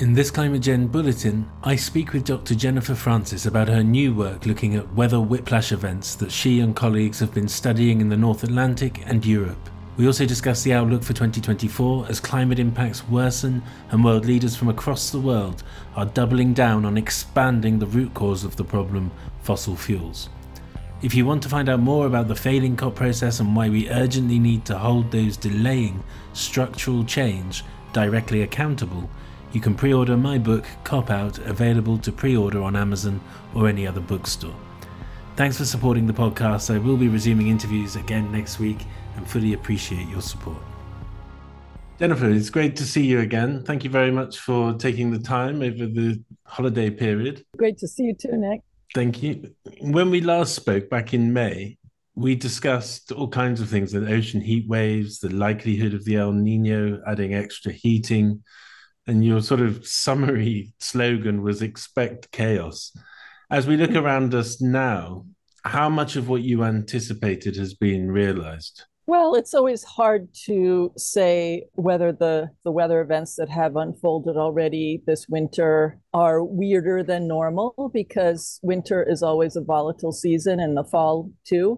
In this Climate Gen bulletin, I speak with Dr. Jennifer Francis about her new work looking at weather whiplash events that she and colleagues have been studying in the North Atlantic and Europe. We also discuss the outlook for 2024 as climate impacts worsen and world leaders from across the world are doubling down on expanding the root cause of the problem, fossil fuels. If you want to find out more about the failing COP process and why we urgently need to hold those delaying structural change directly accountable, you can pre-order my book, Cop Out, available to pre-order on Amazon or any other bookstore. Thanks for supporting the podcast. I will be resuming interviews again next week and fully appreciate your support. Jennifer, it's great to see you again. Thank you very much for taking the time over the holiday period. Great to see you too, Nick. Thank you. When we last spoke back in May, we discussed all kinds of things, the ocean heat waves, the likelihood of the El Nino adding extra heating, and your sort of summary slogan was expect chaos. As we look around us now, how much of what you anticipated has been realized? Well, it's always hard to say whether the weather events that have unfolded already this winter are weirder than normal, because winter is always a volatile season, and the fall too.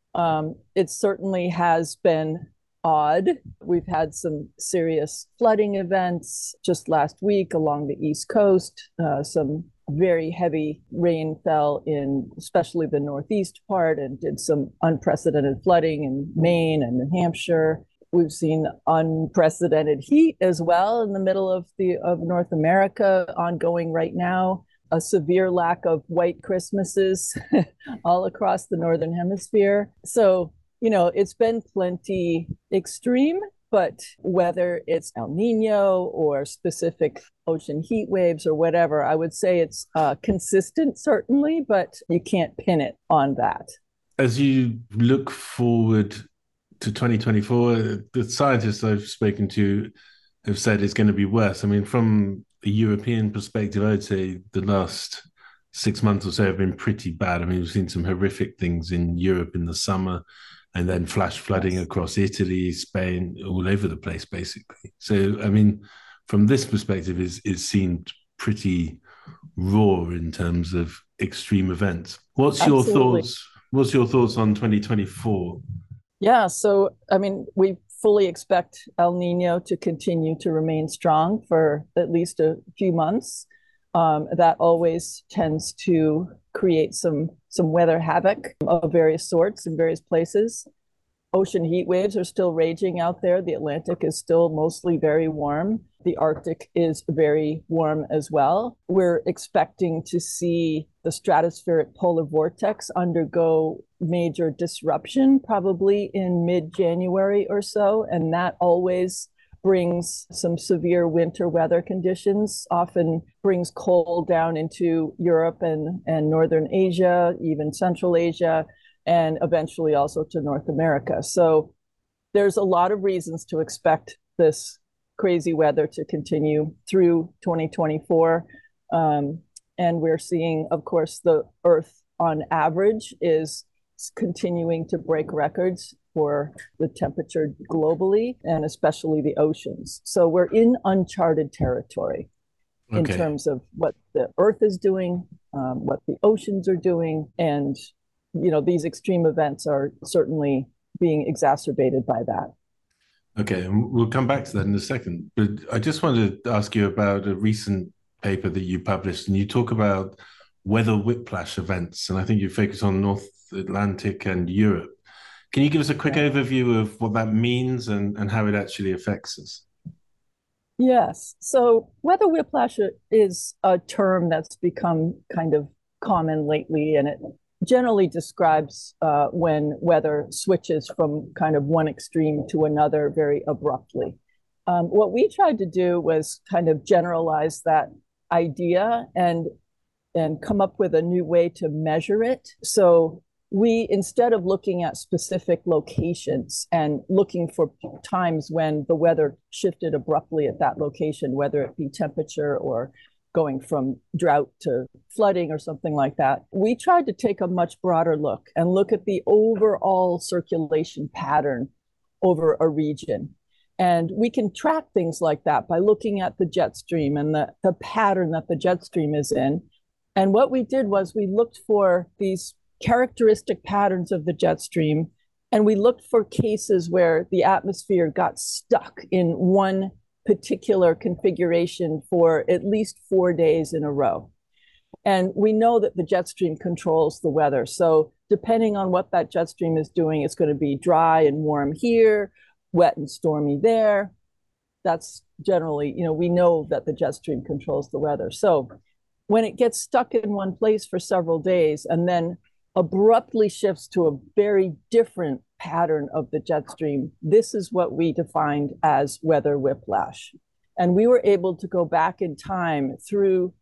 It certainly has been odd. We've had some serious flooding events just last week along the East Coast. Some very heavy rain fell in especially the Northeast part and did some unprecedented flooding in Maine and New Hampshire. We've seen unprecedented heat as well in the middle of North America ongoing right now. A severe lack of white Christmases all across the Northern Hemisphere. So, it's been plenty extreme, but whether it's El Nino or specific ocean heat waves or whatever, I would say it's consistent, certainly, but you can't pin it on that. As you look forward to 2024, the scientists I've spoken to have said it's going to be worse. I mean, from a European perspective, I would say the last 6 months or so have been pretty bad. I mean, we've seen some horrific things in Europe in the summer, and then flash flooding across Italy, Spain, all over the place, basically. So, I mean, from this perspective, it seemed pretty raw in terms of extreme events. What's your thoughts? What's your thoughts on 2024? Yeah, so, I mean, we fully expect El Nino to continue to remain strong for at least a few months. That always tends to create some weather havoc of various sorts in various places. Ocean heat waves are still raging out there. The Atlantic is still mostly very warm. The Arctic is very warm as well. We're expecting to see the stratospheric polar vortex undergo major disruption probably in mid-January or so, and that always brings some severe winter weather conditions, often brings cold down into Europe and Northern Asia, even Central Asia, and eventually also to North America. So there's a lot of reasons to expect this crazy weather to continue through 2024. And we're seeing, of course, the Earth on average is continuing to break records for the temperature globally, and especially the oceans. So we're in uncharted territory in terms of what the Earth is doing, what the oceans are doing, and these extreme events are certainly being exacerbated by that. Okay, and we'll come back to that in a second. But I just wanted to ask you about a recent paper that you published, and you talk about weather whiplash events, and I think you focus on North Atlantic and Europe. Can you give us a quick overview of what that means and how it actually affects us? Yes. So weather whiplash is a term that's become kind of common lately, and it generally describes when weather switches from kind of one extreme to another very abruptly. What we tried to do was kind of generalize that idea and come up with a new way to measure it. So we, instead of looking at specific locations and looking for times when the weather shifted abruptly at that location, whether it be temperature or going from drought to flooding or something like that, we tried to take a much broader look and look at the overall circulation pattern over a region. And we can track things like that by looking at the jet stream and the pattern that the jet stream is in. And what we did was we looked for these characteristic patterns of the jet stream, and we looked for cases where the atmosphere got stuck in one particular configuration for at least 4 days in a row. And we know that the jet stream controls the weather. So depending on what that jet stream is doing, it's going to be dry and warm here, wet and stormy there. That's generally, we know that the jet stream controls the weather. So when it gets stuck in one place for several days and then abruptly shifts to a very different pattern of the jet stream, this is what we defined as weather whiplash. And we were able to go back in time through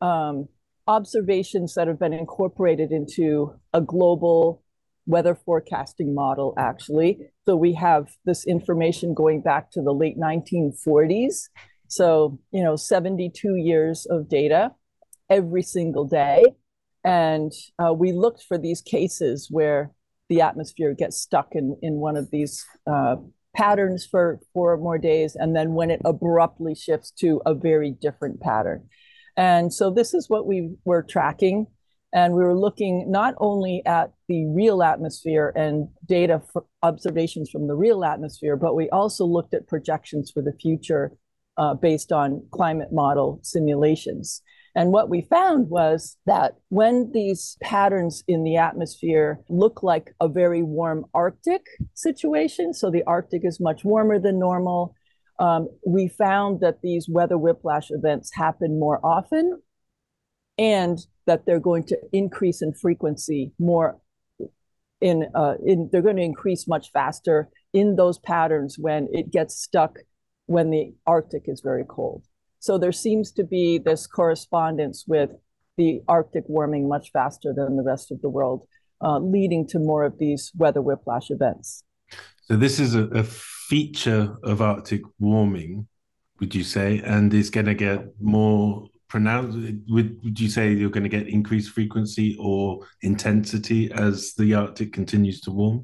observations that have been incorporated into a global weather forecasting model, actually. So we have this information going back to the late 1940s. So, 72 years of data every single day. And we looked for these cases where the atmosphere gets stuck in one of these patterns for 4 or more days, and then when it abruptly shifts to a very different pattern. And so this is what we were tracking. And we were looking not only at the real atmosphere and data for observations from the real atmosphere, but we also looked at projections for the future based on climate model simulations. And what we found was that when these patterns in the atmosphere look like a very warm Arctic situation, so the Arctic is much warmer than normal, we found that these weather whiplash events happen more often and that they're going to increase in frequency more they're going to increase much faster in those patterns when it gets stuck when the Arctic is very cold. So there seems to be this correspondence with the Arctic warming much faster than the rest of the world, leading to more of these weather whiplash events. So this is a feature of Arctic warming, would you say, and is going to get more pronounced? Would you say you're going to get increased frequency or intensity as the Arctic continues to warm?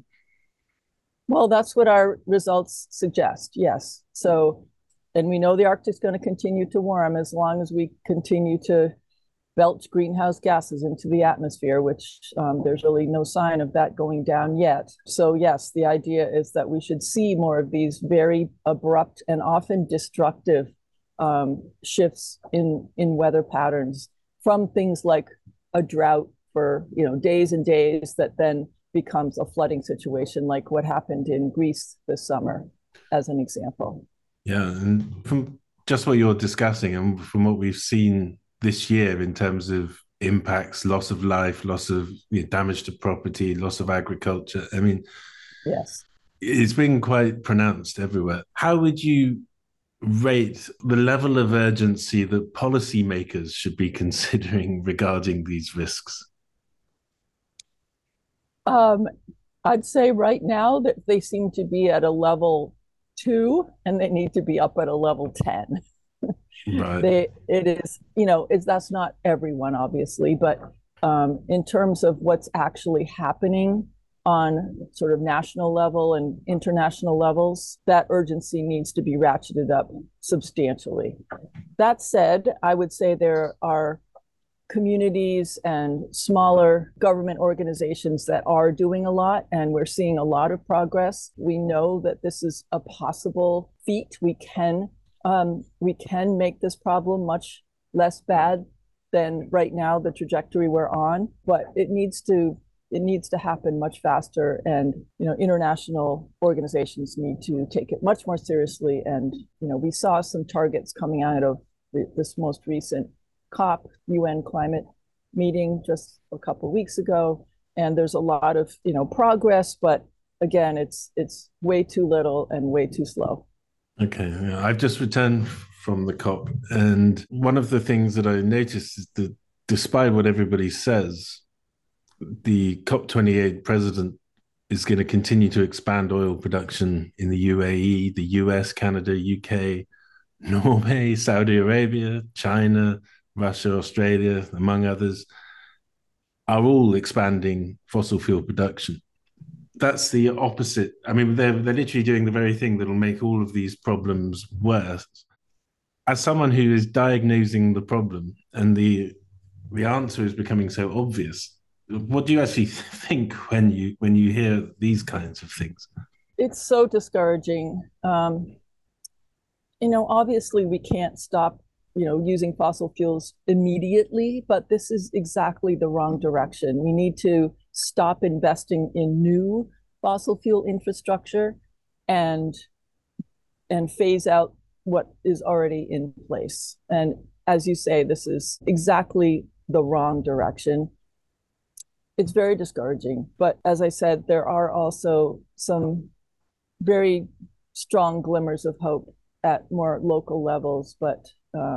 Well, that's what our results suggest, yes. So, and we know the Arctic is going to continue to warm as long as we continue to belch greenhouse gases into the atmosphere, which there's really no sign of that going down yet. So yes, the idea is that we should see more of these very abrupt and often destructive shifts in weather patterns from things like a drought for days and days that then becomes a flooding situation, like what happened in Greece this summer, as an example. Yeah, and from just what you're discussing and from what we've seen this year in terms of impacts, loss of life, loss of damage to property, loss of agriculture, I mean, yes, it's been quite pronounced everywhere. How would you rate the level of urgency that policymakers should be considering regarding these risks? I'd say right now that they seem to be at a level 2 and they need to be up at a level 10. Right. That's not everyone, obviously, but in terms of what's actually happening on sort of national level and international levels, that urgency needs to be ratcheted up substantially. That said, I would say there are communities and smaller government organizations that are doing a lot, and we're seeing a lot of progress. We know that this is a possible feat. We can make this problem much less bad than right now the trajectory we're on, but it needs to happen much faster, and international organizations need to take it much more seriously. And we saw some targets coming out of this most recent COP UN climate meeting just a couple of weeks ago, and there's a lot of progress, but again, it's way too little and way too slow. Okay, yeah. I've just returned from the COP, and one of the things that I noticed is that despite what everybody says, the COP28 president is going to continue to expand oil production in the UAE, the US, Canada, UK, Norway, Saudi Arabia, China, Russia, Australia, among others, are all expanding fossil fuel production. that's the opposite. I mean, they're literally doing the very thing that'll make all of these problems worse. As someone who is diagnosing the problem and the answer is becoming so obvious, what do you actually think when you hear these kinds of things? It's so discouraging. Obviously we can't stop, using fossil fuels immediately, but this is exactly the wrong direction. We need to stop investing in new fossil fuel infrastructure and phase out what is already in place. And as you say, this is exactly the wrong direction. It's very discouraging. But as I said, there are also some very strong glimmers of hope at more local levels. But,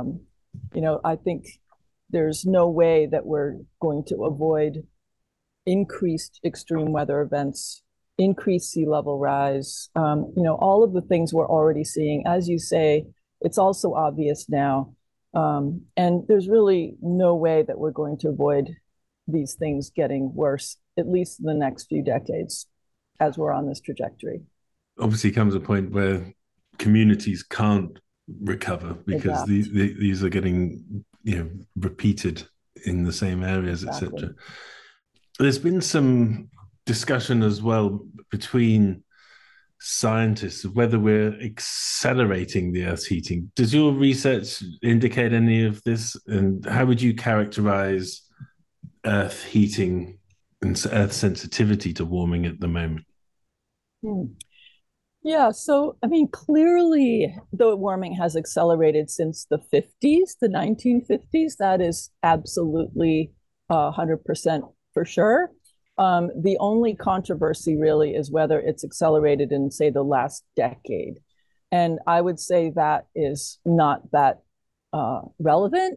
I think there's no way that we're going to avoid increased extreme weather events, increased sea level rise, all of the things we're already seeing. As you say, it's also obvious now. And there's really no way that we're going to avoid these things getting worse, at least in the next few decades, as we're on this trajectory. Obviously, comes a point where communities can't recover because these are getting repeated in the same areas, Exactly. etc. There's been some discussion as well between scientists of whether we're accelerating the Earth's heating. Does your research indicate any of this? And how would you characterize Earth heating and Earth sensitivity to warming at the moment? Hmm. Yeah, so I mean, clearly the warming has accelerated since the 50s, the 1950s. That is absolutely 100% for sure. The only controversy really is whether it's accelerated in, say, the last decade. And I would say that is not that relevant.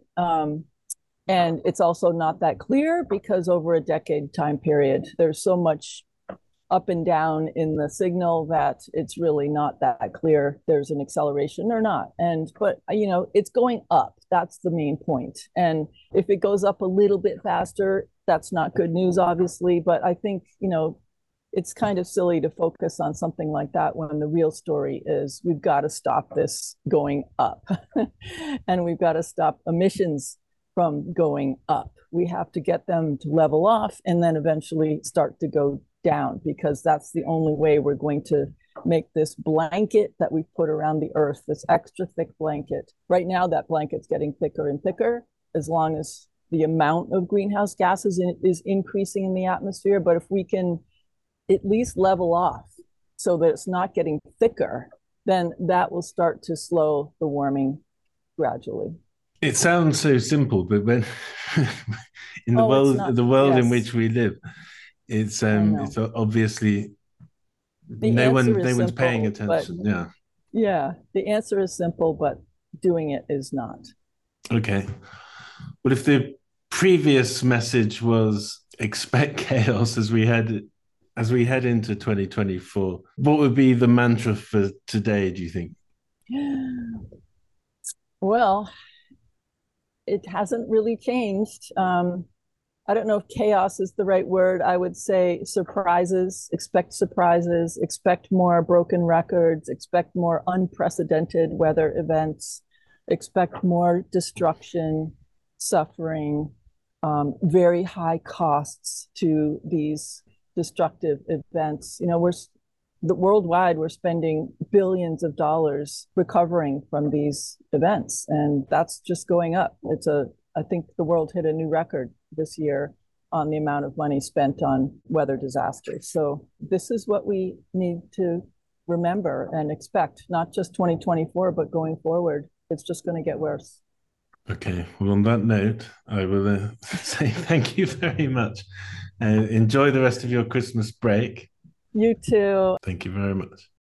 And it's also not that clear because over a decade time period, there's so much up and down in the signal that it's really not that clear there's an acceleration or not. But it's going up. That's the main point. And if it goes up a little bit faster, that's not good news, obviously. But I think, it's kind of silly to focus on something like that when the real story is we've got to stop this going up and we've got to stop emissions from going up. We have to get them to level off and then eventually start to go down, because that's the only way we're going to make this blanket that we've put around the earth, this extra thick blanket. Right now, that blanket's getting thicker and thicker as long as the amount of greenhouse gases is increasing in the atmosphere. But if we can at least level off so that it's not getting thicker, then that will start to slow the warming gradually. It sounds so simple, but when in Oh, it's not. the world in Yes, which we live, I it's know. obviously The answer is no one's paying simple, but attention. Yeah. yeah, the answer is simple, but doing it is not. Okay. But if the previous message was expect chaos as we head into 2024, what would be the mantra for today, do you think? Well, it hasn't really changed. I don't know if chaos is the right word. I would say surprises, expect more broken records, expect more unprecedented weather events, expect more destruction, suffering, very high costs to these destructive events. Worldwide, we're spending billions of dollars recovering from these events, and that's just going up. I think the world hit a new record this year on the amount of money spent on weather disasters. So this is what we need to remember and expect, not just 2024, but going forward. It's just going to get worse. Okay. Well, on that note, I will say thank you very much. Enjoy the rest of your Christmas break. You too. Thank you very much.